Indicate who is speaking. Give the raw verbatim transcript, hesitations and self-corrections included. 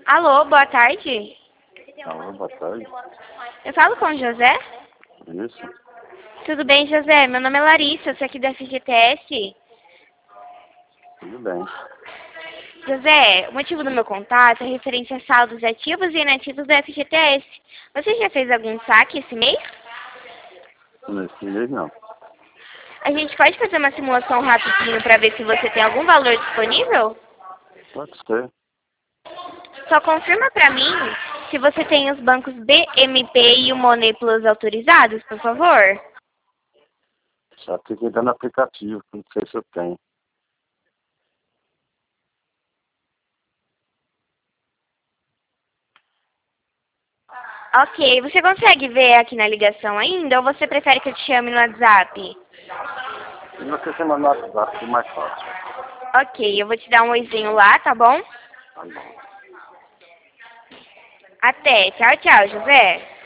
Speaker 1: Alô, boa tarde.
Speaker 2: Alô, boa tarde.
Speaker 1: Eu falo com o José?
Speaker 2: Isso,
Speaker 1: Tudo bem, José? Meu nome é Larissa, eu sou aqui da F G T S.
Speaker 2: tudo bem.
Speaker 1: José, o motivo do meu contato é referente a saldos ativos e inativos da F G T S. Você já fez algum saque esse mês?
Speaker 2: Nesse mês não.
Speaker 1: A gente pode fazer uma simulação rapidinho para ver se você tem algum valor disponível?
Speaker 2: Pode ser.
Speaker 1: Só confirma para mim se você tem os bancos B M P e o Money Plus autorizados, por favor.
Speaker 2: Só tem que entrar no aplicativo, não sei se eu tenho.
Speaker 1: Ok, você consegue ver aqui na ligação ainda ou você prefere que eu te chame no WhatsApp?
Speaker 2: Se você chamar no WhatsApp, é mais fácil.
Speaker 1: Ok, eu vou te dar um oizinho lá, tá bom?
Speaker 2: Tá bom.
Speaker 1: Até. Tchau, tchau, José.